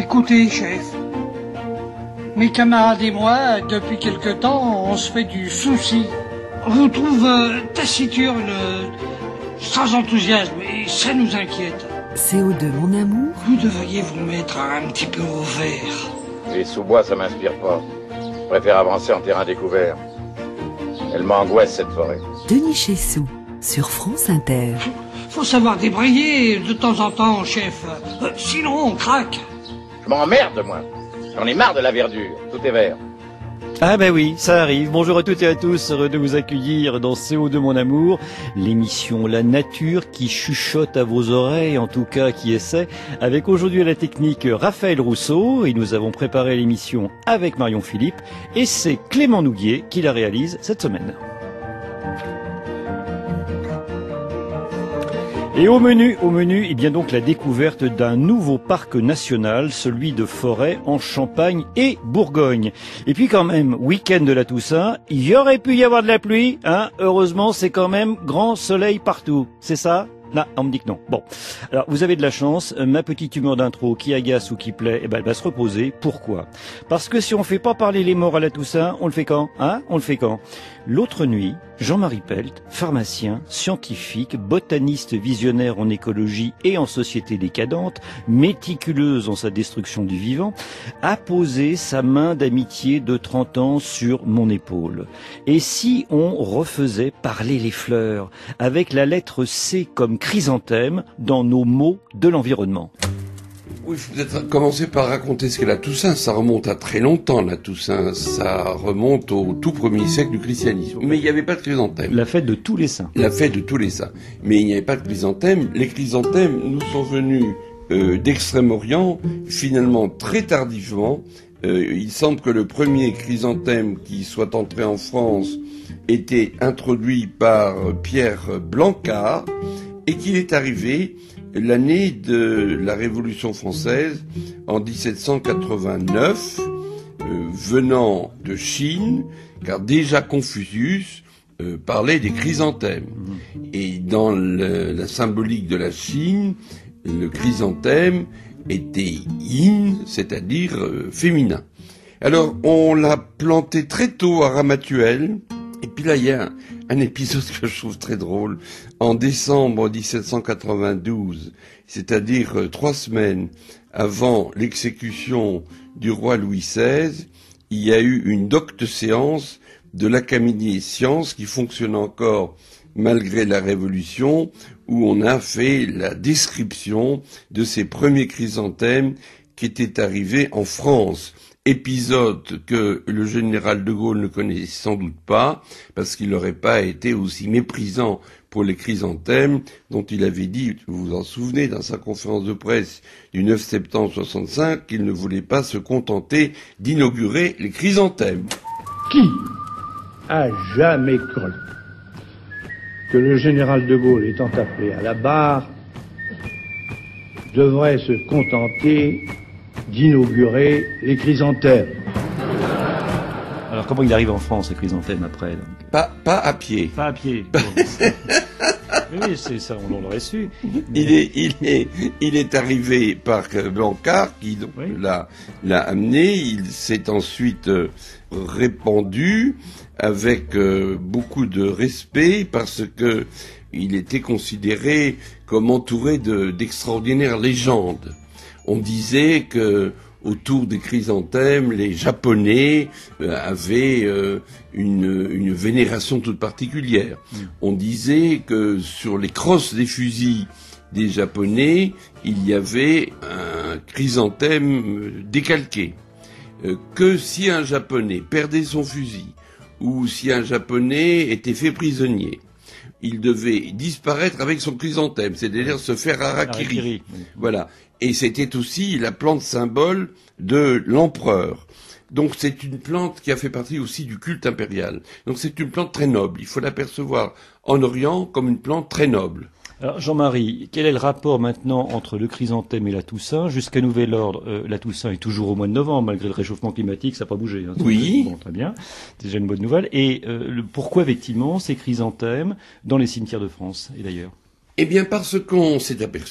Écoutez, chef, mes camarades et moi, depuis quelque temps, on se fait du souci. On vous trouve taciturne, sans enthousiasme, et ça nous inquiète. CO2, mon amour. Vous devriez vous mettre un petit peu au vert. Les sous-bois, ça m'inspire pas. Je préfère avancer en terrain découvert. Elle m'angoisse, cette forêt. Denis Chessou, sur France Inter. Faut savoir débrayer de temps en temps, chef. Sinon, on craque. Je m'emmerde, moi. J'en ai marre de la verdure. Tout est vert. Ah ben oui, ça arrive. Bonjour à toutes et à tous, heureux de vous accueillir dans CO2 mon amour, l'émission La Nature qui chuchote à vos oreilles, en tout cas qui essaie, avec aujourd'hui à la technique Raphaël Rousseau, et nous avons préparé l'émission avec Marion Philippe, et c'est Clément Nouguier qui la réalise cette semaine. Et au menu, eh bien donc la découverte d'un nouveau parc national, celui de Forêt en Champagne et Bourgogne. Et puis quand même, week-end de la Toussaint, il y aurait pu y avoir de la pluie, hein. Heureusement, c'est quand même grand soleil partout. C'est ça? Là, on me dit que non. Bon. Alors, vous avez de la chance. Ma petite humeur d'intro qui agace ou qui plaît, eh ben, elle va se reposer. Pourquoi? Parce que si on fait pas parler les morts à la Toussaint, on le fait quand? Hein? On le fait quand? L'autre nuit, Jean-Marie Pelt, pharmacien, scientifique, botaniste visionnaire en écologie et en société décadente, méticuleuse en sa destruction du vivant, a posé sa main d'amitié de 30 ans sur mon épaule. Et si on refaisait parler les fleurs, avec la lettre C comme chrysanthème dans nos mots de l'environnement? Oui, il faut peut-être commencer par raconter ce qu'est la Toussaint. Ça remonte à très longtemps, la Toussaint. Ça remonte au tout premier siècle du christianisme. Mais il n'y avait pas de chrysanthème. La fête de tous les saints. La fête de tous les saints. Mais il n'y avait pas de chrysanthème. Les chrysanthèmes nous sont venus d'Extrême-Orient, finalement très tardivement. Il semble que le premier chrysanthème qui soit entré en France était introduit par Pierre Blancard et qu'il est arrivé l'année de la Révolution française, en 1789, venant de Chine, car déjà Confucius parlait des chrysanthèmes. Et dans la symbolique de la Chine, le chrysanthème était yin, c'est-à-dire féminin. Alors, on l'a planté très tôt à Ramatuelle, et puis là, il y a un épisode que je trouve très drôle. En décembre 1792, c'est-à-dire 3 semaines avant l'exécution du roi Louis XVI, il y a eu une docte-séance de l'Académie des sciences qui fonctionne encore malgré la Révolution, où on a fait la description de ces premiers chrysanthèmes qui étaient arrivés en France. Épisode que le général de Gaulle ne connaissait sans doute pas, parce qu'il n'aurait pas été aussi méprisant pour les chrysanthèmes, dont il avait dit, vous vous en souvenez, dans sa conférence de presse du 9 septembre 65, qu'il ne voulait pas se contenter d'inaugurer les chrysanthèmes. Qui a jamais cru que le général de Gaulle, étant appelé à la barre, devrait se contenter d'inaugurer les chrysanthèmes? Alors comment il arrive en France, les chrysanthèmes, après donc? Pas à pied. Pas à pied. Mais oui, c'est ça, on l'aurait su. Mais... Il est arrivé par Blancard, qui donc, oui, l'a amené. Il s'est ensuite répandu avec beaucoup de respect, parce que il était considéré comme entouré d'extraordinaires légendes. On disait que autour des chrysanthèmes, les Japonais avaient une vénération toute particulière. On disait que sur les crosses des fusils des Japonais, il y avait un chrysanthème décalqué. Que si un Japonais perdait son fusil, ou si un Japonais était fait prisonnier, il devait disparaître avec son chrysanthème, c'est-à-dire se faire harakiri. Oui. Voilà. Et c'était aussi la plante symbole de l'empereur. Donc c'est une plante qui a fait partie aussi du culte impérial. Donc c'est une plante très noble. Il faut l'apercevoir en Orient comme une plante très noble. Alors Jean-Marie, quel est le rapport maintenant entre le chrysanthème et la Toussaint? Jusqu'à nouvel ordre, la Toussaint est toujours au mois de novembre, malgré le réchauffement climatique, ça n'a pas bougé. Hein, oui. Bon, très bien, c'est déjà une bonne nouvelle. Et pourquoi effectivement ces chrysanthèmes dans les cimetières de France et d'ailleurs? Eh bien parce qu'on s'est aperçu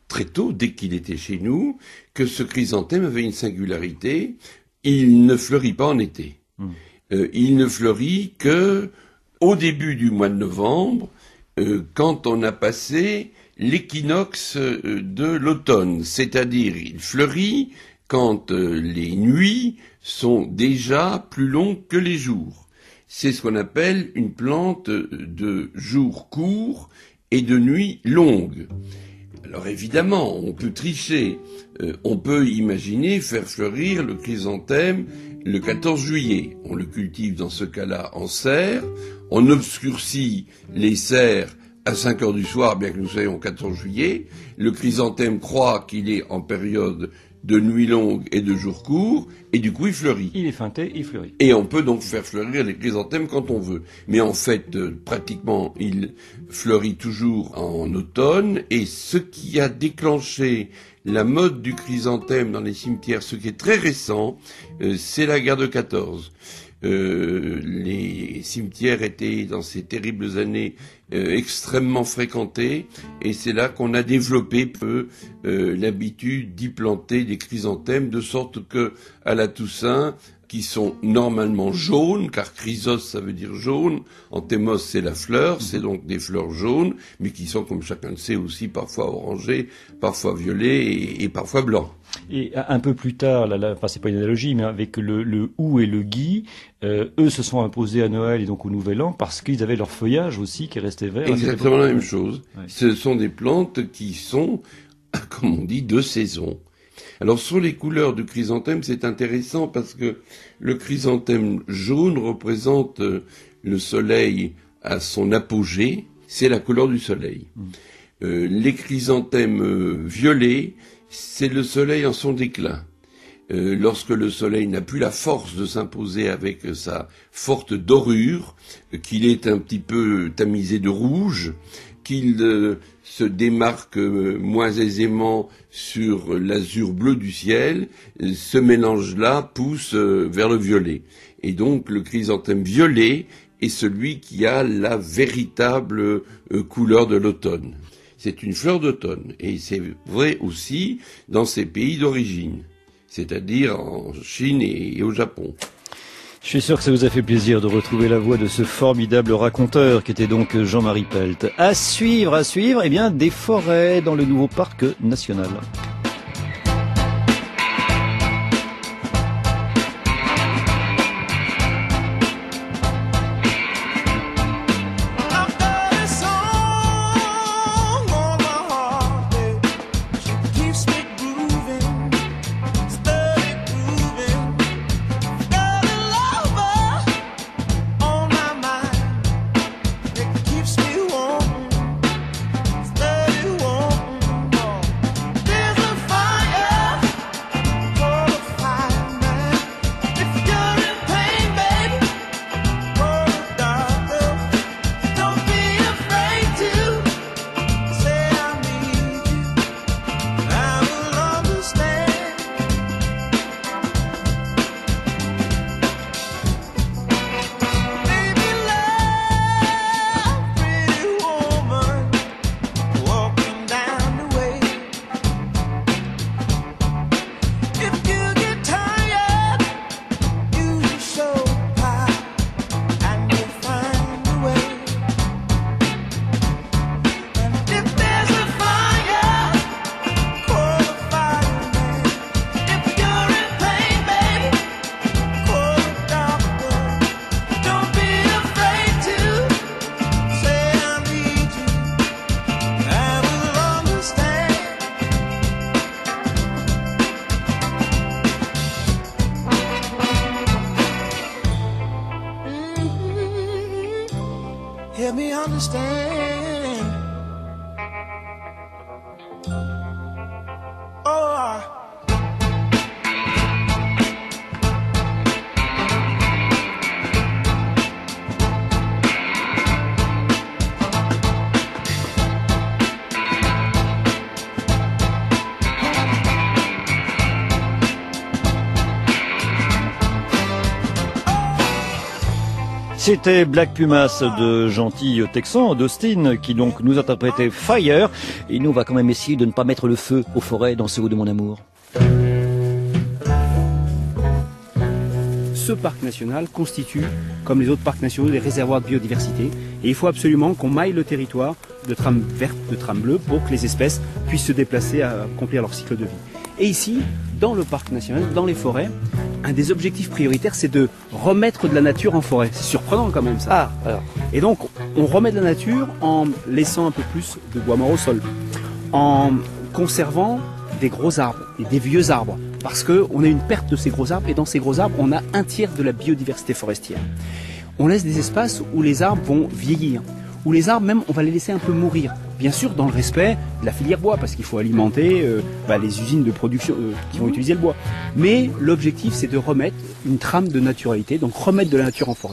très tôt, dès qu'il était chez nous, que ce chrysanthème avait une singularité, il ne fleurit pas en été. Il ne fleurit que au début du mois de novembre, quand on a passé l'équinoxe de l'automne, c'est-à-dire il fleurit quand les nuits sont déjà plus longues que les jours. C'est ce qu'on appelle une plante de jours courts et de nuits longues. Alors évidemment, on peut tricher, on peut imaginer faire fleurir le chrysanthème le 14 juillet. On le cultive dans ce cas-là en serre, on obscurcit les serres à 5 heures du soir, bien que nous soyons au 14 juillet. Le chrysanthème croit qu'il est en période de nuit longue et de jours courts, et du coup il fleurit. Il est feinté, il fleurit. Et on peut donc faire fleurir les chrysanthèmes quand on veut. Mais en fait, pratiquement, il fleurit toujours en automne, et ce qui a déclenché la mode du chrysanthème dans les cimetières, ce qui est très récent, c'est la guerre de 14. Les cimetières étaient, dans ces terribles années, extrêmement fréquentés, et c'est là qu'on a développé peu l'habitude d'y planter des chrysanthèmes, de sorte que à la Toussaint, qui sont normalement jaunes, car chrysos ça veut dire jaune, anthémos c'est la fleur, c'est donc des fleurs jaunes, mais qui sont, comme chacun le sait, aussi parfois orangées, parfois violets et parfois blancs. Et un peu plus tard, enfin c'est pas une analogie, mais avec le hou et le gui, eux se sont imposés à Noël et donc au Nouvel An parce qu'ils avaient leur feuillage aussi qui restait vert. Exactement la même chose. Ouais. Ce sont des plantes qui sont, comme on dit, de saison. Alors sur les couleurs du chrysanthème, c'est intéressant parce que le chrysanthème jaune représente le soleil à son apogée, c'est la couleur du soleil. Les chrysanthèmes violets, c'est le soleil en son déclin. Lorsque le soleil n'a plus la force de s'imposer avec sa forte dorure, qu'il est un petit peu tamisé de rouge, qu'il se démarque moins aisément sur l'azur bleu du ciel, ce mélange-là pousse vers le violet. Et donc le chrysanthème violet est celui qui a la véritable couleur de l'automne. C'est une fleur d'automne, et c'est vrai aussi dans ses pays d'origine, c'est-à-dire en Chine et au Japon. Je suis sûr que ça vous a fait plaisir de retrouver la voix de ce formidable raconteur qui était donc Jean-Marie Pelt. À suivre, eh bien, des forêts dans le nouveau parc national. Keeps me warm, steady warm. There's a C'était Black Pumas de gentil texan d'Austin qui donc nous interprétait Fire. Et nous on va quand même essayer de ne pas mettre le feu aux forêts dans ce haut de mon amour. Ce parc national constitue, comme les autres parcs nationaux, des réservoirs de biodiversité. Et il faut absolument qu'on maille le territoire de trames vertes, de trames bleues, pour que les espèces puissent se déplacer à accomplir leur cycle de vie. Et ici, dans le parc national, dans les forêts, un des objectifs prioritaires, c'est de remettre de la nature en forêt. C'est surprenant quand même ça. Et donc, on remet de la nature en laissant un peu plus de bois mort au sol, en conservant des gros arbres et des vieux arbres. Parce qu'on a une perte de ces gros arbres, et dans ces gros arbres, on a un tiers de la biodiversité forestière. On laisse des espaces où les arbres vont vieillir, où les arbres même, on va les laisser un peu mourir. Bien sûr, dans le respect de la filière bois, parce qu'il faut alimenter les usines de production qui vont utiliser le bois. Mais l'objectif, c'est de remettre une trame de naturalité, donc remettre de la nature en forêt.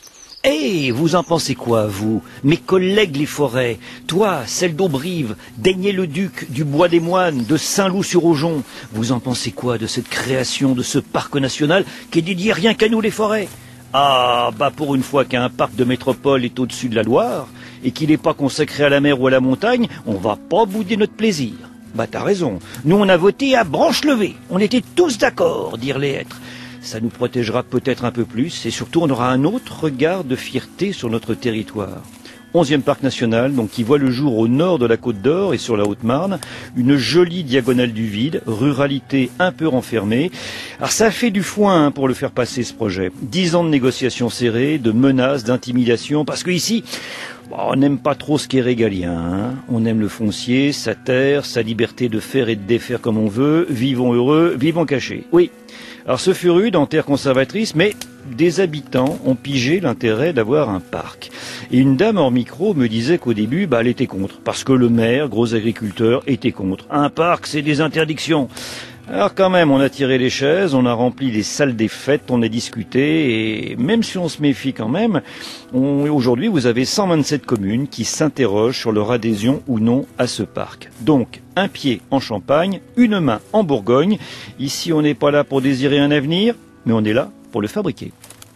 Eh, vous en pensez quoi, vous, mes collègues les forêts? Toi, celle d'Aubrive, d'Aigné-le-Duc, du Bois des Moines, de Saint-Loup-sur-Aujon. Vous en pensez quoi de cette création de ce parc national qui est dédié rien qu'à nous les forêts? Ah, bah pour une fois qu'un parc de métropole est au-dessus de la Loire, et qu'il n'est pas consacré à la mer ou à la montagne, on va pas bouder notre plaisir. Bah t'as raison, nous on a voté à branche levée, on était tous d'accord, dire les êtres. Ça nous protégera peut-être un peu plus, et surtout on aura un autre regard de fierté sur notre territoire. 11e parc national, donc qui voit le jour au nord de la Côte d'Or et sur la Haute-Marne, une jolie diagonale du vide, ruralité un peu renfermée. Alors ça a fait du foin pour le faire passer ce projet. 10 ans de négociations serrées, de menaces, d'intimidations, parce que ici, on n'aime pas trop ce qui est régalien. Hein. On aime le foncier, sa terre, sa liberté de faire et de défaire comme on veut. Vivons heureux, vivons cachés. Oui. Alors ce fut rude en terre conservatrice, mais des habitants ont pigé l'intérêt d'avoir un parc. Et une dame hors micro me disait qu'au début, elle était contre, parce que le maire, gros agriculteur, était contre. Un parc, c'est des interdictions. Alors quand même, on a tiré les chaises, on a rempli les salles des fêtes, on a discuté, et même si on se méfie quand même, aujourd'hui vous avez 127 communes qui s'interrogent sur leur adhésion ou non à ce parc. Donc, un pied en Champagne, une main en Bourgogne. Ici, on n'est pas là pour désirer un avenir, mais on est là pour le fabriquer.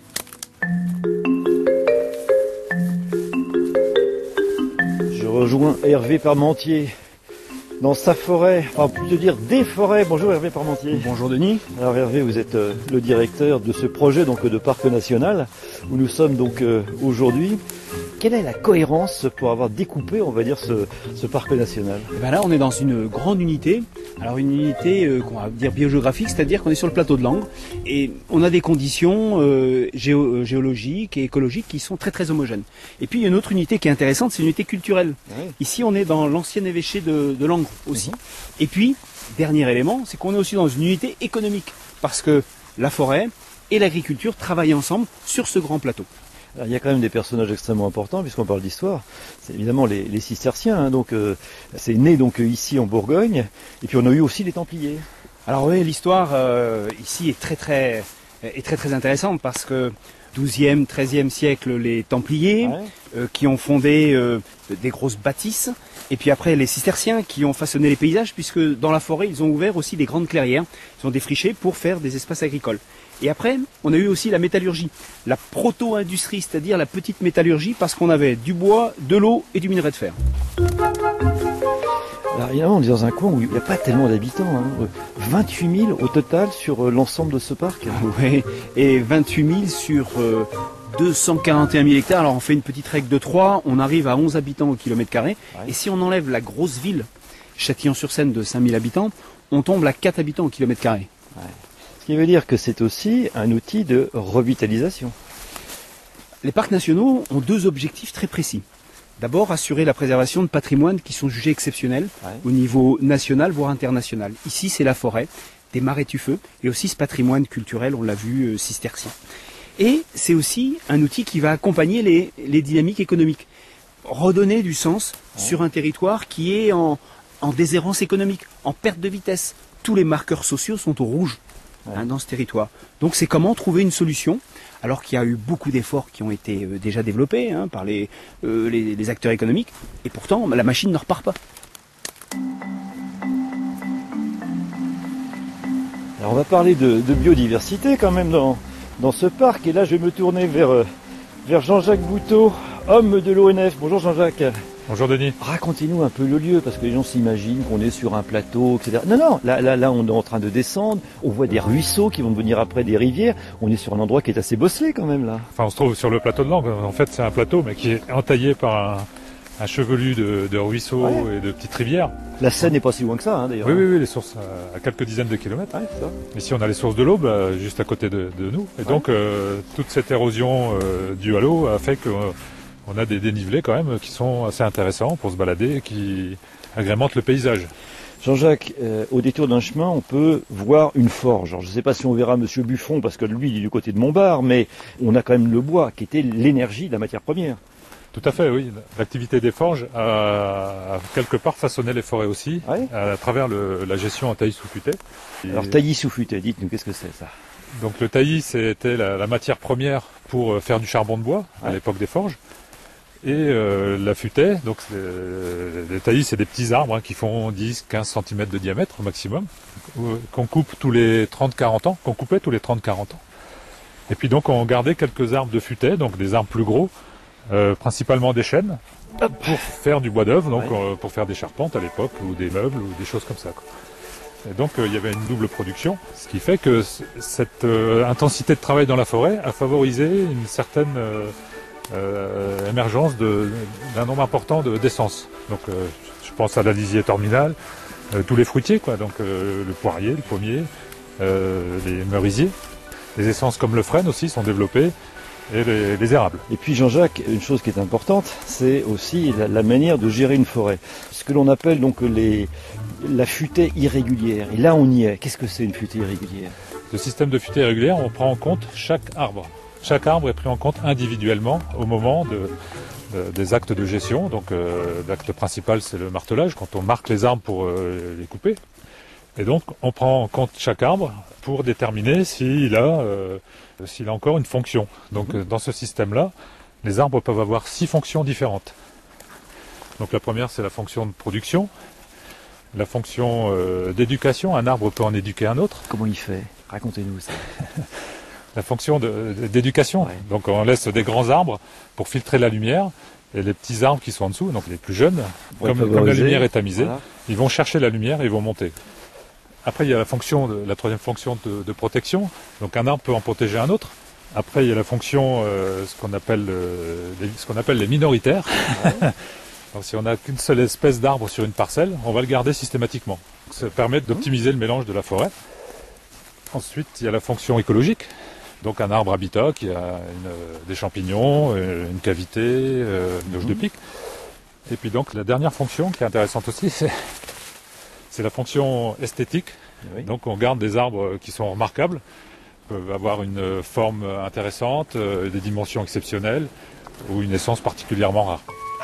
Je rejoins Hervé Parmentier dans sa forêt, enfin plutôt dire des forêts. Bonjour Hervé Parmentier. Bonjour Denis. Alors Hervé, vous êtes le directeur de ce projet donc de parc national où nous sommes donc aujourd'hui. Quelle est la cohérence pour avoir découpé, on va dire, ce parc national? Et ben là, on est dans une grande unité. Alors une unité qu'on va dire biogéographique, c'est-à-dire qu'on est sur le plateau de Langres et on a des conditions géologiques et écologiques qui sont très très homogènes. Et puis il y a une autre unité qui est intéressante, c'est une unité culturelle. Ouais. Ici, on est dans l'ancien évêché de Langres aussi. Et puis, dernier élément, c'est qu'on est aussi dans une unité économique parce que la forêt et l'agriculture travaillent ensemble sur ce grand plateau. Alors, il y a quand même des personnages extrêmement importants puisqu'on parle d'histoire. C'est évidemment les cisterciens. Hein, donc c'est né donc ici en Bourgogne. Et puis on a eu aussi les Templiers. Alors oui, l'histoire ici est très intéressante parce que 12e, 13e siècle, les Templiers qui ont fondé des grosses bâtisses. Et puis après, les cisterciens qui ont façonné les paysages puisque dans la forêt, ils ont ouvert aussi des grandes clairières. Ils ont défriché pour faire des espaces agricoles. Et après, on a eu aussi la métallurgie, la proto-industrie, c'est-à-dire la petite métallurgie, parce qu'on avait du bois, de l'eau et du minerai de fer. Alors évidemment, on est dans un coin où il n'y a pas tellement d'habitants. Hein. 28 000 au total sur l'ensemble de ce parc. Oui, et 28 000 sur 241 000 hectares. Alors on fait une petite règle de 3, on arrive à 11 habitants au kilomètre carré. Ouais. Et si on enlève la grosse ville, Châtillon-sur-Seine de 5 000 habitants, on tombe à 4 habitants au kilomètre carré. Ouais. Ce qui veut dire que c'est aussi un outil de revitalisation. Les parcs nationaux ont deux objectifs très précis. D'abord, assurer la préservation de patrimoines qui sont jugés exceptionnels au niveau national, voire international. Ici, c'est la forêt, des marais tufeux, et aussi ce patrimoine culturel, on l'a vu, cistercien. Et c'est aussi un outil qui va accompagner les dynamiques économiques. Redonner du sens sur un territoire qui est en déshérence économique, en perte de vitesse. Tous les marqueurs sociaux sont au rouge. Dans ce territoire. Donc c'est comment trouver une solution, alors qu'il y a eu beaucoup d'efforts qui ont été déjà développés par les acteurs économiques, et pourtant la machine ne repart pas. Alors on va parler de biodiversité quand même dans ce parc, et là je vais me tourner vers vers Jean-Jacques Bouteau, homme de l'ONF. Bonjour Jean-Jacques. Bonjour Denis. Racontez-nous un peu le lieu, parce que les gens s'imaginent qu'on est sur un plateau, etc. Non, là, on est en train de descendre, on voit des ruisseaux qui vont devenir après des rivières, on est sur un endroit qui est assez bosselé quand même là. Enfin, on se trouve sur le plateau de Langres. En fait, c'est un plateau, mais qui est entaillé par un chevelu de ruisseaux et de petites rivières. La Seine n'est pas si loin que ça, d'ailleurs. Oui, les sources à quelques dizaines de kilomètres. Ici, on a les sources de l'Aube, juste à côté de nous. Et donc, toute cette érosion due à l'eau a fait qu'on a des dénivelés quand même qui sont assez intéressants pour se balader et qui agrémentent le paysage. Jean-Jacques, au détour d'un chemin, on peut voir une forge. Alors, je ne sais pas si on verra Monsieur Buffon, parce que lui, il est du côté de Montbard, mais on a quand même le bois, qui était l'énergie de la matière première. Tout à fait, oui. L'activité des forges a quelque part façonné les forêts aussi, à travers la gestion en taillis sous futaie. Alors taillis sous futaie, dites-nous, qu'est-ce que c'est ça? Donc le taillis, c'était la matière première pour faire du charbon de bois à l'époque des forges. Et la futaie, donc les taillis, c'est des petits arbres qui font 10-15 cm de diamètre au maximum, qu'on coupe tous les 30-40 ans, qu'on coupait tous les 30-40 ans. Et puis donc on gardait quelques arbres de futaie, donc des arbres plus gros, principalement des chênes, pour faire du bois d'œuvre, donc pour faire des charpentes à l'époque, ou des meubles, ou des choses comme ça, quoi. Et donc il y avait une double production, ce qui fait que cette intensité de travail dans la forêt a favorisé une certaine émergence d'un nombre important d'essences. Donc je pense à la lisier terminale, tous les fruitiers, quoi, donc le poirier, le pommier, les merisiers. Les essences comme le frêne aussi sont développées, et les érables. Et puis Jean-Jacques, une chose qui est importante, c'est aussi la manière de gérer une forêt. Ce que l'on appelle donc la futaie irrégulière. Et là on y est. Qu'est-ce que c'est une futaie irrégulière? Le système de futaie irrégulière, on prend en compte chaque arbre. Chaque arbre est pris en compte individuellement au moment des actes de gestion. Donc l'acte principal, c'est le martelage, quand on marque les arbres pour les couper. Et donc on prend en compte chaque arbre pour déterminer s'il a encore une fonction. Donc dans ce système-là, les arbres peuvent avoir 6 fonctions différentes. Donc la première, c'est la fonction de production. La fonction d'éducation, un arbre peut en éduquer un autre. Comment il fait? Racontez-nous ça. La fonction d'éducation. Donc on laisse des grands arbres pour filtrer la lumière, et les petits arbres qui sont en dessous, donc les plus jeunes, comme la lumière est tamisée, ils vont chercher la lumière et ils vont monter. Après, il y a la troisième fonction de protection. Donc un arbre peut en protéger un autre. Après, il y a la fonction, ce qu'on appelle les minoritaires. Donc, si on n'a qu'une seule espèce d'arbre sur une parcelle, on va le garder systématiquement. Ça permet d'optimiser le mélange de la forêt. Ensuite, il y a la fonction écologique. Donc un arbre habitat qui a des champignons, une cavité, une loge de pic. Et puis donc la dernière fonction qui est intéressante aussi, c'est la fonction esthétique. Oui. Donc on garde des arbres qui sont remarquables, peuvent avoir une forme intéressante, des dimensions exceptionnelles ou une essence particulièrement rare.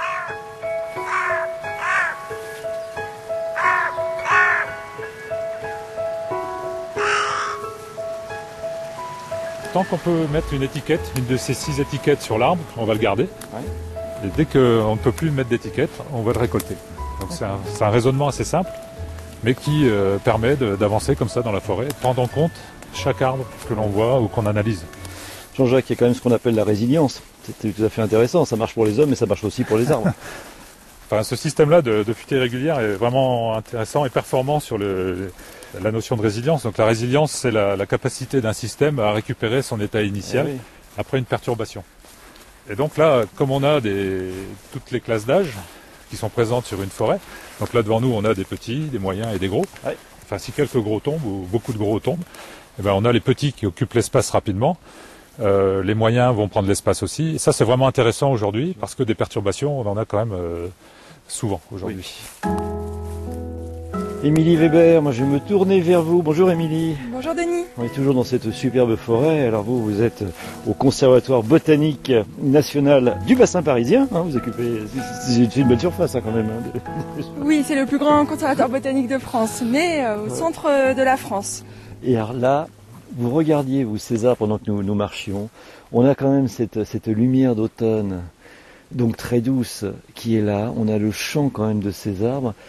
Tant qu'on peut mettre une étiquette, une de ces 6 étiquettes sur l'arbre, on va le garder. Ouais. Et dès qu'on ne peut plus mettre d'étiquette, on va le récolter. Donc c'est un raisonnement assez simple, mais qui permet d'avancer comme ça dans la forêt, prendre en compte chaque arbre que l'on voit ou qu'on analyse. Jean-Jacques, il y a quand même ce qu'on appelle la résilience. C'est tout à fait intéressant. Ça marche pour les hommes, mais ça marche aussi pour les arbres. Enfin, ce système-là de futaie régulière est vraiment intéressant et performant sur la notion de résilience. Donc la résilience, c'est la capacité d'un système à récupérer son état initial après une perturbation. Et donc là, comme on a toutes les classes d'âge qui sont présentes sur une forêt, donc là devant nous on a des petits, des moyens et des gros. Ouais. Enfin si quelques gros tombent ou beaucoup de gros tombent, eh ben, on a les petits qui occupent l'espace rapidement. Les moyens vont prendre l'espace aussi. Et ça c'est vraiment intéressant aujourd'hui parce que des perturbations on en a quand même souvent aujourd'hui. Oui. Émilie Weber, moi je vais me tourner vers vous. Bonjour Émilie. Bonjour Denis. On est toujours dans cette superbe forêt. Alors vous êtes au Conservatoire botanique national du bassin parisien. Vous occupez, c'est une belle surface quand même. Oui, c'est le plus grand conservatoire botanique de France, mais au centre de la France. Et alors là, vous regardiez ces arbres pendant que nous marchions. On a quand même cette lumière d'automne, donc très douce, qui est là. On a le chant quand même de ces arbres.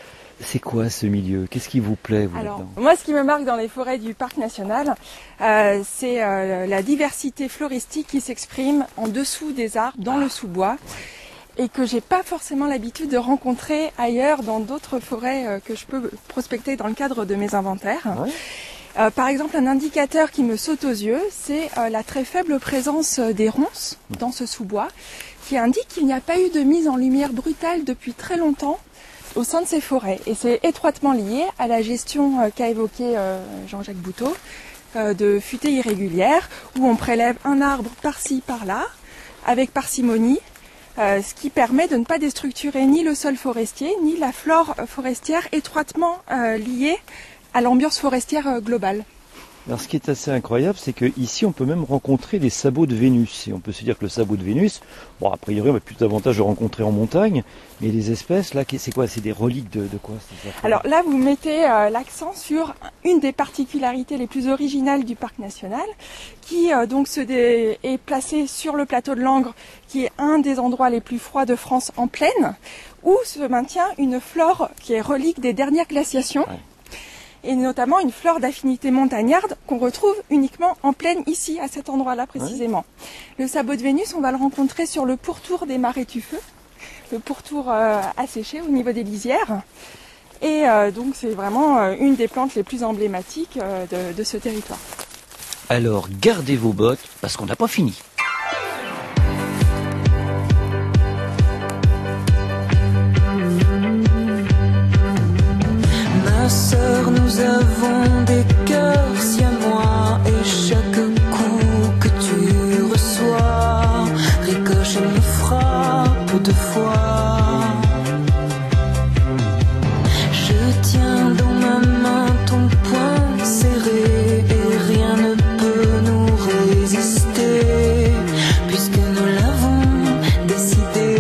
C'est quoi ce milieu? Qu'est-ce qui vous plaît, vous, Alors, là-dedans? moi, ce qui me marque dans les forêts du parc national, c'est la diversité floristique qui s'exprime en dessous des arbres, dans le sous-bois, et que j'ai pas forcément l'habitude de rencontrer ailleurs dans d'autres forêts que je peux prospecter dans le cadre de mes inventaires. Ouais. Par exemple, un indicateur qui me saute aux yeux, c'est la très faible présence des ronces dans ce sous-bois, qui indique qu'il n'y a pas eu de mise en lumière brutale depuis très longtemps au sein de ces forêts. Et c'est étroitement lié à la gestion qu'a évoquée Jean-Jacques Bouteau, de futaies irrégulières, où on prélève un arbre par-ci, par-là, avec parcimonie, ce qui permet de ne pas déstructurer ni le sol forestier, ni la flore forestière étroitement liée à l'ambiance forestière globale. Alors, ce qui est assez incroyable, c'est qu'ici, on peut même rencontrer des sabots de Vénus. Et on peut se dire que le sabot de Vénus, bon, a priori, on a plus d'avantage de rencontrer en montagne, mais les espèces, là, c'est quoi? C'est des reliques de quoi? Alors là, vous mettez l'accent sur une des particularités les plus originales du parc national, qui donc est placé sur le plateau de Langres, qui est un des endroits les plus froids de France en plaine, où se maintient une flore qui est relique des dernières glaciations. Ouais. Et notamment une flore d'affinité montagnarde qu'on retrouve uniquement en plaine ici, à cet endroit-là précisément. Ouais. Le sabot de Vénus, on va le rencontrer sur le pourtour des marais tufeux, le pourtour asséché au niveau des lisières. Et donc c'est vraiment une des plantes les plus emblématiques de ce territoire. Alors gardez vos bottes, parce qu'on n'a pas fini. Ma sœur, nous avons des cœurs siamois et chaque coup que tu reçois ricoche et me frappe 2 fois. Je tiens dans ma main ton poing serré et rien ne peut nous résister puisque nous l'avons décidé.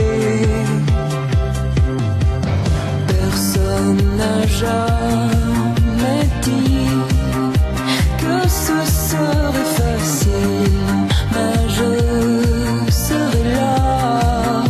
Personne n'a jamais dit que ce serait facile, mais je serai là.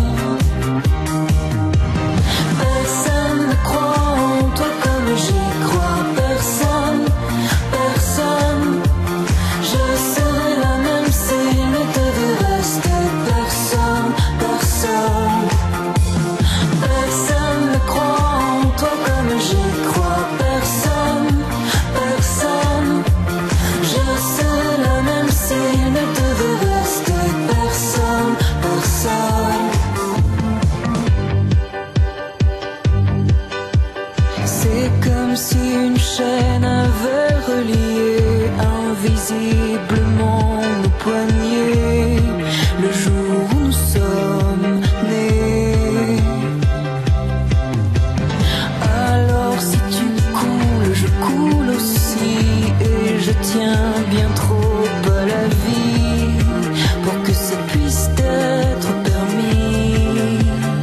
Personne ne croit en toi comme j'y crois. Personne, personne. Je serai là même s'il ne devait rester personne, personne. Personne ne croit en toi comme j'y crois. Personne, personne. Je serai là même s'il ne devait rester personne, personne. C'est comme si une chaîne avait relié invisiblement nos poignets le jour où nous sommes nés. Alors si tu coules, je coule aussi et je tiens bien trop à la vie pour que ça puisse être permis.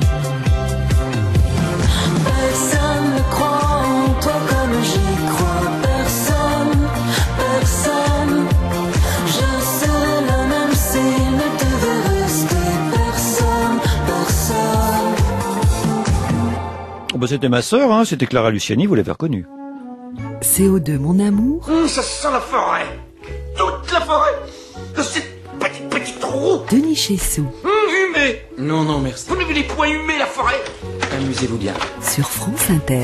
Personne ne croit en toi comme j'y crois. Personne, personne. Je serai là même s'il ne devait rester personne, personne. Oh bah c'était ma sœur, hein, c'était Clara Luciani, vous l'avez reconnue. CO2 mon amour. Ça sent la forêt. Toute la forêt. Cette petite roue. Denis Chessou. Humé. Non, non, merci. Vous n'avez les poings humés, la forêt. Amusez-vous bien. Sur France Inter.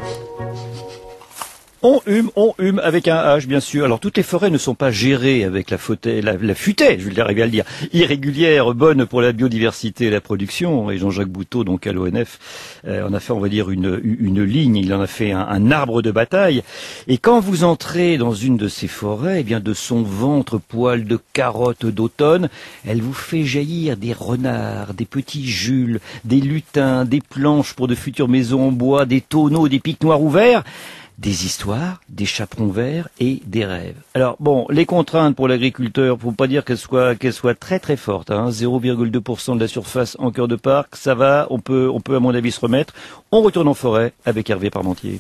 On hume avec un H, bien sûr. Alors, toutes les forêts ne sont pas gérées avec la futaie, je vais arriver à le dire, irrégulière, bonne pour la biodiversité et la production. Et Jean-Jacques Bouteau, donc à l'ONF, en a fait, on va dire, une ligne. Il en a fait un arbre de bataille. Et quand vous entrez dans une de ces forêts, eh bien, de son ventre poil de carottes d'automne, elle vous fait jaillir des renards, des petits Jules, des lutins, des planches pour de futures maisons en bois, des tonneaux, des pics noirs ouverts. Des histoires, des chaperons verts et des rêves. Alors bon, les contraintes pour l'agriculteur, faut pas dire qu'elles soient très très fortes. 0,2% de la surface en cœur de parc, ça va, on peut à mon avis se remettre. On retourne en forêt avec Hervé Parmentier.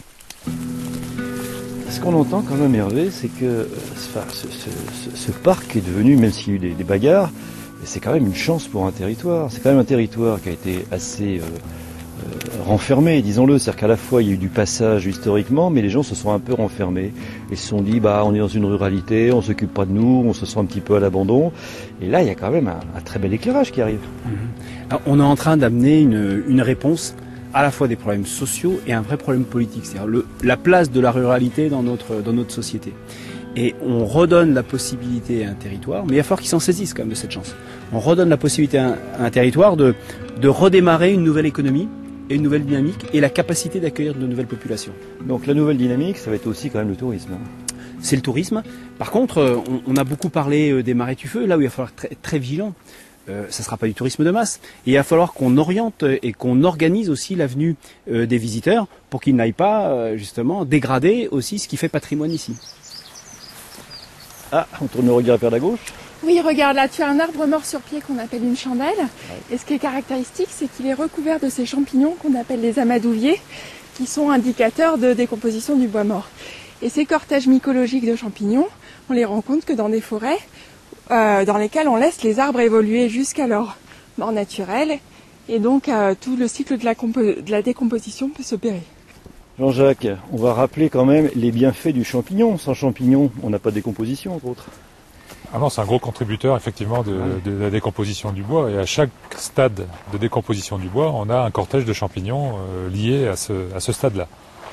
Ce qu'on entend quand même, Hervé, c'est que ce parc est devenu, même s'il y a eu des bagarres, c'est quand même une chance pour un territoire. C'est quand même un territoire qui a été assez renfermés, disons-le. C'est-à-dire qu'à la fois il y a eu du passage historiquement, mais les gens se sont un peu renfermés. Ils se sont dit, on est dans une ruralité, on s'occupe pas de nous, on se sent un petit peu à l'abandon. Et là, il y a quand même un très bel éclairage qui arrive. Alors, on est en train d'amener une réponse à la fois des problèmes sociaux et un vrai problème politique. C'est-à-dire la place de la ruralité dans notre société. Et on redonne la possibilité à un territoire, mais il va falloir qu'ils s'en saisissent quand même de cette chance. On redonne la possibilité à un territoire de redémarrer une nouvelle économie et une nouvelle dynamique et la capacité d'accueillir de nouvelles populations. Donc la nouvelle dynamique, ça va être aussi quand même le tourisme. C'est le tourisme. Par contre, on a beaucoup parlé des marais tuffeux, là où il va falloir être très, très vigilant. Ça ne sera pas du tourisme de masse. Et il va falloir qu'on oriente et qu'on organise aussi l'avenue des visiteurs pour qu'ils n'aillent pas justement dégrader aussi ce qui fait patrimoine ici. Ah, on tourne le regard vers la gauche. Oui, regarde là, tu as un arbre mort sur pied qu'on appelle une chandelle. Et ce qui est caractéristique, c'est qu'il est recouvert de ces champignons qu'on appelle les amadouviers, qui sont indicateurs de décomposition du bois mort. Et ces cortèges mycologiques de champignons, on les rencontre que dans des forêts dans lesquelles on laisse les arbres évoluer jusqu'à leur mort naturelle. Et donc tout le cycle de la décomposition peut s'opérer. Jean-Jacques, on va rappeler quand même les bienfaits du champignon. Sans champignon, on n'a pas de décomposition, entre autres. Ah non, c'est un gros contributeur effectivement de la décomposition du bois. Et à chaque stade de décomposition du bois, on a un cortège de champignons lié à ce stade-là.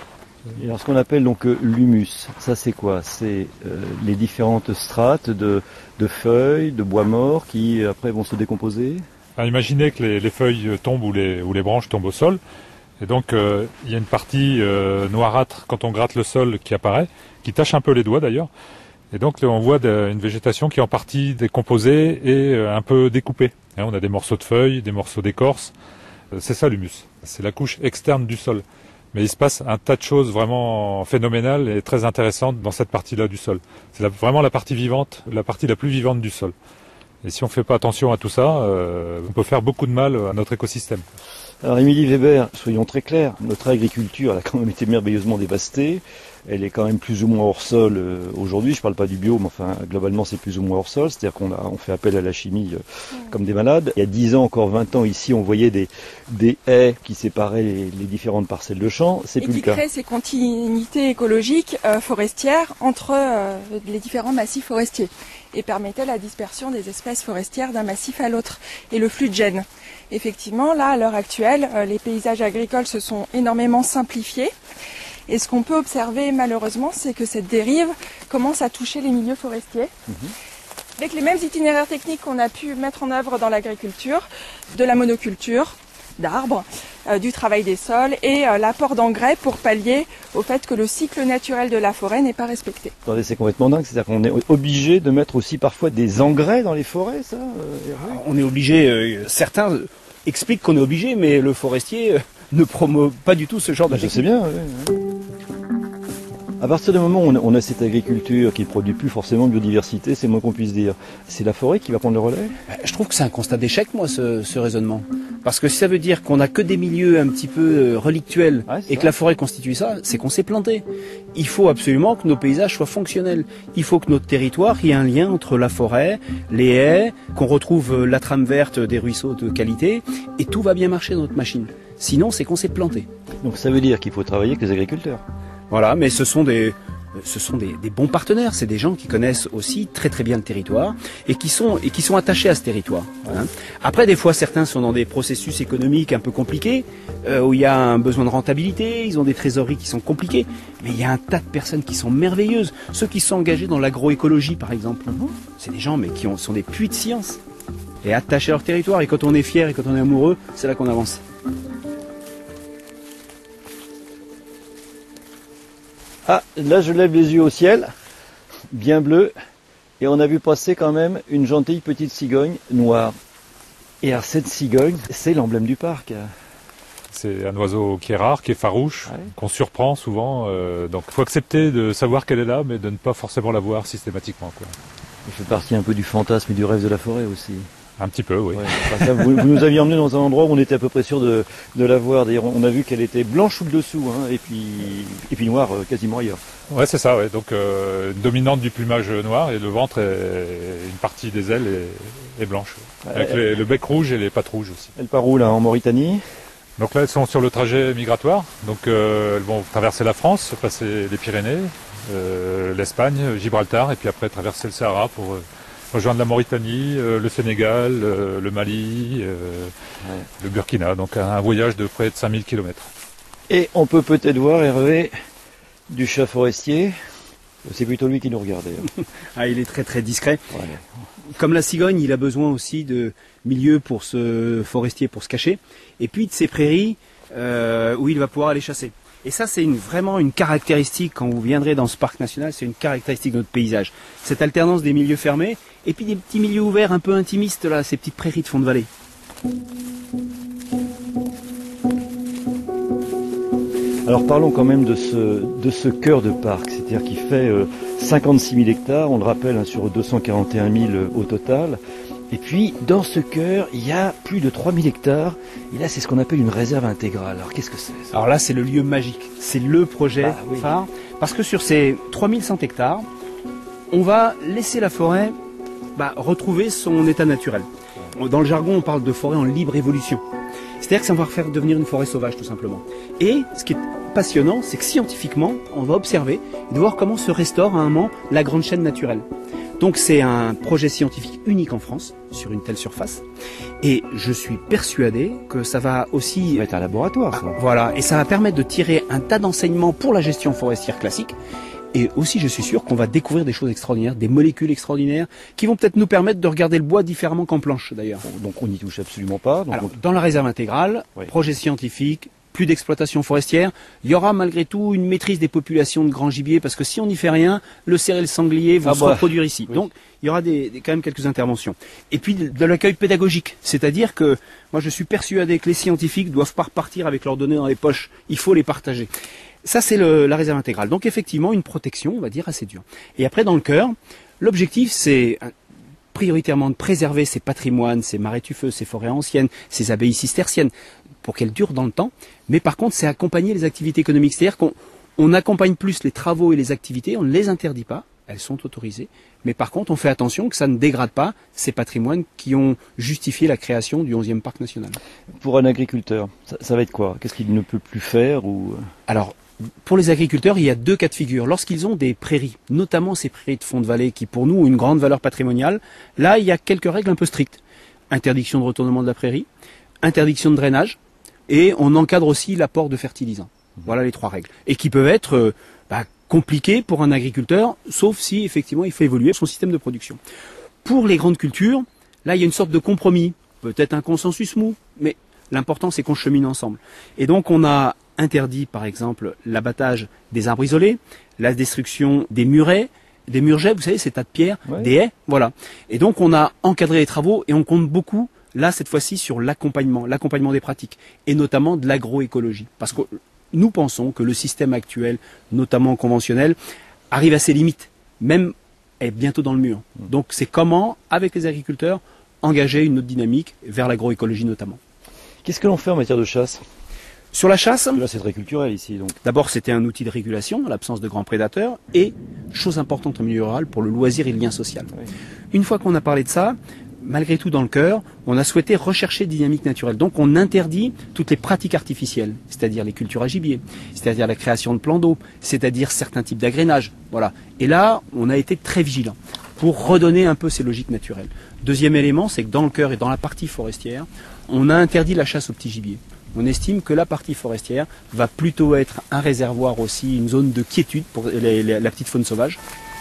Et alors ce qu'on appelle donc l'humus, ça c'est quoi? C'est les différentes strates de feuilles, de bois mort qui après vont se décomposer. Imaginez que les feuilles tombent ou les branches tombent au sol. Et donc il y a une partie noirâtre quand on gratte le sol qui apparaît, qui tache un peu les doigts d'ailleurs. Et donc on voit une végétation qui est en partie décomposée et un peu découpée. On a des morceaux de feuilles, des morceaux d'écorce. C'est ça l'humus. C'est la couche externe du sol. Mais il se passe un tas de choses vraiment phénoménales et très intéressantes dans cette partie-là du sol. C'est vraiment la partie vivante, la partie la plus vivante du sol. Et si on ne fait pas attention à tout ça, on peut faire beaucoup de mal à notre écosystème. Alors Émilie Weber, soyons très clairs, notre agriculture elle a quand même été merveilleusement dévastée. Elle est quand même plus ou moins hors sol aujourd'hui. Je ne parle pas du bio, mais enfin globalement c'est plus ou moins hors sol. C'est-à-dire on fait appel à la chimie comme des malades. Il y a 10 ans, encore 20 ans, ici on voyait des haies qui séparaient les différentes parcelles de champs. C'est plus le cas. Et qui créent ces continuités écologiques forestières entre les différents massifs forestiers et permettaient la dispersion des espèces forestières d'un massif à l'autre et le flux de gènes. Effectivement, là, à l'heure actuelle, les paysages agricoles se sont énormément simplifiés. Et ce qu'on peut observer malheureusement, c'est que cette dérive commence à toucher les milieux forestiers. Avec les mêmes itinéraires techniques qu'on a pu mettre en œuvre dans l'agriculture, de la monoculture, d'arbres, du travail des sols et l'apport d'engrais pour pallier au fait que le cycle naturel de la forêt n'est pas respecté. Attendez, c'est complètement dingue, c'est-à-dire qu'on est obligé de mettre aussi parfois des engrais dans les forêts, ça On est obligé, certains expliquent qu'on est obligé, mais le forestier ne promeut pas du tout ce genre de technique. Je sais bien, oui. À partir du moment où on a cette agriculture qui ne produit plus forcément de biodiversité, c'est le moins qu'on puisse dire. C'est la forêt qui va prendre le relais? Je trouve que c'est un constat d'échec, moi, ce raisonnement. Parce que si ça veut dire qu'on n'a que des milieux un petit peu relictuels et que la forêt constitue ça, c'est qu'on s'est planté. Il faut absolument que nos paysages soient fonctionnels. Il faut que notre territoire, il y ait un lien entre la forêt, les haies, qu'on retrouve la trame verte des ruisseaux de qualité, et tout va bien marcher dans notre machine. Sinon, c'est qu'on s'est planté. Donc ça veut dire qu'il faut travailler avec les agriculteurs. Voilà, mais ce sont des bons partenaires, c'est des gens qui connaissent aussi très très bien le territoire et qui sont attachés à ce territoire. Voilà. Après, des fois, certains sont dans des processus économiques un peu compliqués, où il y a un besoin de rentabilité, ils ont des trésoreries qui sont compliquées, mais il y a un tas de personnes qui sont merveilleuses. Ceux qui sont engagés dans l'agroécologie, par exemple, c'est des gens mais qui sont des puits de science et attachés à leur territoire. Et quand on est fier et quand on est amoureux, c'est là qu'on avance. Ah, là je lève les yeux au ciel, bien bleu, et on a vu passer quand même une gentille petite cigogne noire. Et alors cette cigogne, c'est l'emblème du parc. C'est un oiseau qui est rare, qui est farouche, qu'on surprend souvent, donc il faut accepter de savoir qu'elle est là, mais de ne pas forcément la voir systématiquement, quoi. Il fait partie un peu du fantasme et du rêve de la forêt aussi. Un petit peu, oui. Ouais, ça, vous nous aviez emmené dans un endroit où on était à peu près sûr de la voir. D'ailleurs, on a vu qu'elle était blanche ou le dessous, et puis noire quasiment ailleurs. Ouais, c'est ça. Ouais. Donc, dominante du plumage noir et le ventre, une partie des ailes est blanche. Avec le bec rouge et les pattes rouges aussi. Elle part où là, en Mauritanie? Donc là, elles sont sur le trajet migratoire. Donc elles vont traverser la France, passer les Pyrénées, l'Espagne, Gibraltar, et puis après traverser le Sahara pour rejoindre la Mauritanie, le Sénégal, le Mali, le Burkina. Donc un voyage de près de 5000 km. Et on peut peut-être voir Hervé du chat forestier. C'est plutôt lui qui nous regarde d'ailleurs. Ah, il est très très discret. Ouais. Comme la cigogne, il a besoin aussi de milieux pour se forestier, pour se cacher, et puis de ces prairies où il va pouvoir aller chasser. Et ça, c'est vraiment une caractéristique, quand vous viendrez dans ce parc national, c'est une caractéristique de notre paysage. Cette alternance des milieux fermés, et puis des petits milieux ouverts un peu intimistes, là, ces petites prairies de fond de vallée. Alors parlons quand même de ce cœur de parc, c'est-à-dire qu'il fait 56 000 hectares, on le rappelle, hein, sur 241 000 au total. Et puis dans ce cœur, il y a plus de 3 000 hectares, et là c'est ce qu'on appelle une réserve intégrale. Alors qu'est-ce que c'est ça? Alors là c'est le lieu magique, c'est le projet phare, parce que sur ces 3100 hectares, on va laisser la forêt retrouver son état naturel. Dans le jargon on parle de forêt en libre évolution. C'est-à-dire que ça va faire devenir une forêt sauvage tout simplement. Et ce qui est passionnant, c'est que scientifiquement, on va observer et de voir comment se restaure à un moment la grande chaîne naturelle. Donc c'est un projet scientifique unique en France, sur une telle surface. Et je suis persuadé que ça va aussi... Ça va être un laboratoire, ça. Voilà, et ça va permettre de tirer un tas d'enseignements pour la gestion forestière classique. Et aussi, je suis sûr qu'on va découvrir des choses extraordinaires, des molécules extraordinaires, qui vont peut-être nous permettre de regarder le bois différemment qu'en planche, d'ailleurs. Donc on n'y touche absolument pas. Donc alors, dans la réserve intégrale, projet scientifique, plus d'exploitation forestière, il y aura malgré tout une maîtrise des populations de grands gibiers, parce que si on n'y fait rien, le cerf et le sanglier vont se reproduire ici. Oui. Donc il y aura quand même quelques interventions. Et puis de l'accueil pédagogique, c'est-à-dire que moi je suis persuadé que les scientifiques doivent pas repartir avec leurs données dans les poches, il faut les partager. Ça, c'est la réserve intégrale. Donc, effectivement, une protection, on va dire, assez dure. Et après, dans le cœur, l'objectif, c'est prioritairement de préserver ces patrimoines, ces marais tufeux, ces forêts anciennes, ces abbayes cisterciennes, pour qu'elles durent dans le temps. Mais par contre, c'est accompagner les activités économiques. C'est-à-dire qu'on accompagne plus les travaux et les activités, on ne les interdit pas, elles sont autorisées. Mais par contre, on fait attention que ça ne dégrade pas ces patrimoines qui ont justifié la création du 11e parc national. Pour un agriculteur, ça va être quoi? Qu'est-ce qu'il ne peut plus faire ou... Alors, pour les agriculteurs, il y a deux cas de figure. Lorsqu'ils ont des prairies, notamment ces prairies de fond de vallée qui pour nous ont une grande valeur patrimoniale, là il y a quelques règles un peu strictes. Interdiction de retournement de la prairie, interdiction de drainage, et on encadre aussi l'apport de fertilisants. Voilà les trois règles. Et qui peuvent être compliquées pour un agriculteur, sauf si effectivement il fait évoluer son système de production. Pour les grandes cultures, là il y a une sorte de compromis, peut-être un consensus mou, mais l'important c'est qu'on chemine ensemble. Et donc on a interdit par exemple l'abattage des arbres isolés, la destruction des murets, des murgets, vous savez, ces tas de pierres, des haies, voilà. Et donc on a encadré les travaux et on compte beaucoup, là cette fois-ci, sur l'accompagnement des pratiques, et notamment de l'agroécologie. Parce que nous pensons que le système actuel, notamment conventionnel, arrive à ses limites, même est bientôt dans le mur. Donc c'est comment, avec les agriculteurs, engager une autre dynamique vers l'agroécologie notamment. Qu'est-ce que l'on fait en matière de chasse? Sur la chasse, là c'est très culturel ici. D'abord c'était un outil de régulation, l'absence de grands prédateurs, et, chose importante en milieu rural, pour le loisir et le lien social. Oui. Une fois qu'on a parlé de ça, malgré tout dans le cœur, on a souhaité rechercher des dynamiques naturelles. Donc on interdit toutes les pratiques artificielles, c'est-à-dire les cultures à gibier, c'est-à-dire la création de plans d'eau, c'est-à-dire certains types d'agrénage. Voilà. Et là, on a été très vigilant pour redonner un peu ces logiques naturelles. Deuxième élément, c'est que dans le cœur et dans la partie forestière, on a interdit la chasse au petit gibier. On estime que la partie forestière va plutôt être un réservoir aussi, une zone de quiétude pour la petite faune sauvage.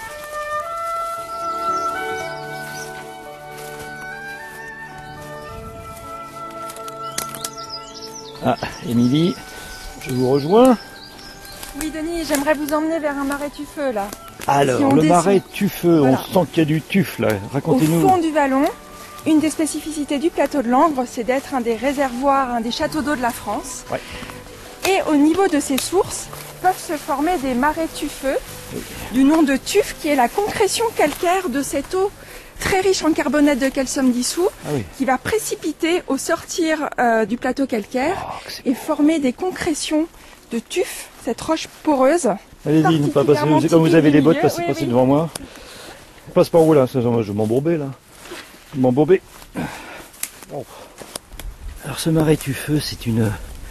Ah, Émilie, je vous rejoins. Oui, Denis, j'aimerais vous emmener vers un marais tufeux, là. Alors, le marais tufeux, voilà. On sent qu'il y a du tuf, là. Racontez-nous. Au fond du vallon, une des spécificités du plateau de Langres, c'est d'être un des réservoirs, un des châteaux d'eau de la France. Ouais. Et au niveau de ces sources, peuvent se former des marais tufeux, du nom de tuf, qui est la concrétion calcaire de cette eau très riche en carbonate de calcium dissous, qui va précipiter au sortir du plateau calcaire et former des concrétions de tuf, cette roche poreuse. Allez-y, ne pas passer, comme vous avez des bottes, passez devant moi. Passe par où là? Je vais m'embourber là. M'embourber. Oh. Alors ce marais tufeux, c'est une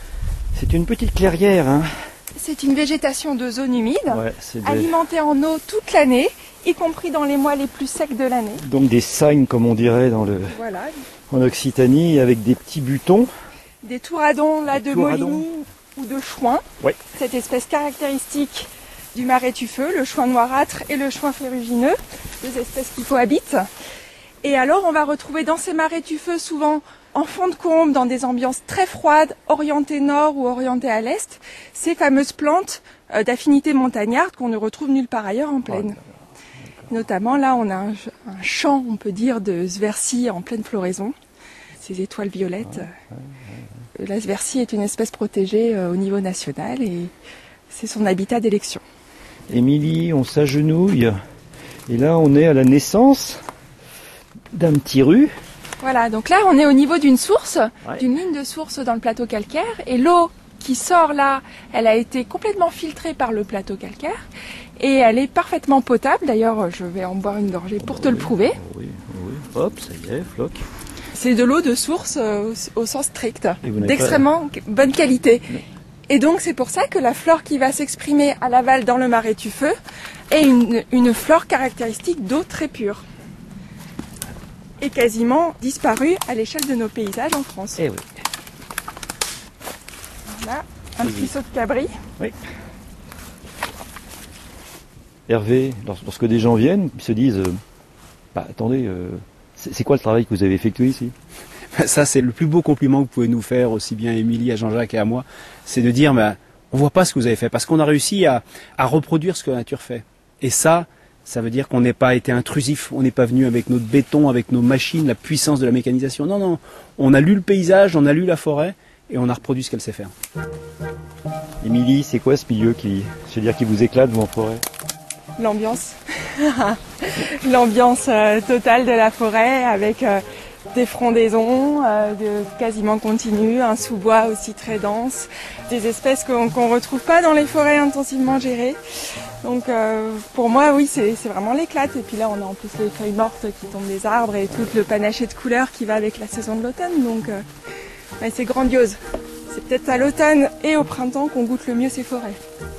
C'est une petite clairière, hein. C'est une végétation de zone humide, Ouais, alimentée en eau toute l'année, y compris dans les mois les plus secs de l'année. Donc des sagnes, comme on dirait Voilà. En Occitanie, avec des petits butons. Des touradons de Moligny ou de chouin. Ouais. Cette espèce caractéristique du marais tufeux, le chouin noirâtre et le chouin ferrugineux, deux espèces qui cohabitent. Et alors on va retrouver dans ces marais tufeux souvent en fond de combe, dans des ambiances très froides, orientées nord ou orientées à l'est, ces fameuses plantes d'affinité montagnarde qu'on ne retrouve nulle part ailleurs en plaine. Notamment là on a un champ, on peut dire, de Sversi en pleine floraison. Ces étoiles violettes. La Sversi est une espèce protégée au niveau national et c'est son habitat d'élection. Émilie, on s'agenouille. Et là on est à la naissance d'un petit rue. Voilà, donc là on est au niveau d'une source, d'une ligne de source dans le plateau calcaire, et l'eau qui sort là, elle a été complètement filtrée par le plateau calcaire, et elle est parfaitement potable. D'ailleurs, je vais en boire une gorgée pour te le prouver. Oui, hop, ça y est, floc. C'est de l'eau de source au sens strict, d'extrêmement bonne qualité. Et donc c'est pour ça que la flore qui va s'exprimer à l'aval dans le marais tufeux est une flore caractéristique d'eau très pure. Et quasiment disparue à l'échelle de nos paysages en France. Eh oui. Voilà, un petit saut de cabri. Oui. Hervé, lorsque des gens viennent, ils se disent attendez, c'est quoi le travail que vous avez effectué ici? Ça, c'est le plus beau compliment que vous pouvez nous faire, aussi bien à Émilie, à Jean-Jacques et à moi, c'est de dire on voit pas ce que vous avez fait, parce qu'on a réussi à reproduire ce que la nature fait. Et ça veut dire qu'on n'est pas été intrusif, on n'est pas venu avec notre béton, avec nos machines, la puissance de la mécanisation. Non, on a lu le paysage, on a lu la forêt, et on a reproduit ce qu'elle sait faire. Émilie, c'est quoi ce milieu qui vous éclate, vous, en forêt? L'ambiance. L'ambiance totale de la forêt, avec des frondaisons quasiment continues, un sous-bois aussi très dense, des espèces qu'on ne retrouve pas dans les forêts intensivement gérées. Donc pour moi, oui, c'est vraiment l'éclate. Et puis là, on a en plus les feuilles mortes qui tombent des arbres et tout le panaché de couleurs qui va avec la saison de l'automne. Donc c'est grandiose. C'est peut-être à l'automne et au printemps qu'on goûte le mieux ces forêts.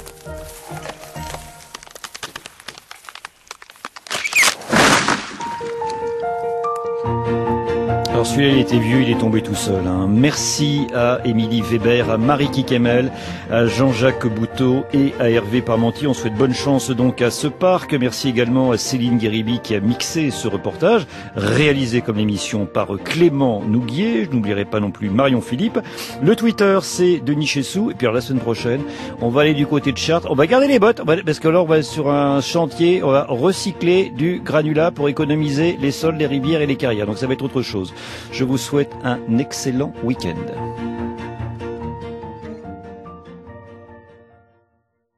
Alors celui-là, il était vieux, il est tombé tout seul. Hein. Merci à Émilie Weber, à Marie Kikemel, à Jean-Jacques Bouteau et à Hervé Parmentier. On souhaite bonne chance donc à ce parc. Merci également à Céline Guéribi qui a mixé ce reportage, réalisé comme l'émission par Clément Nouguier. Je n'oublierai pas non plus Marion Philippe. Le Twitter, c'est Denis Chessou. Et puis la semaine prochaine, on va aller du côté de Chartres. On va garder les bottes, parce que là, on va sur un chantier, on va recycler du granulat pour économiser les sols, les rivières et les carrières. Donc ça va être autre chose. Je vous souhaite un excellent week-end.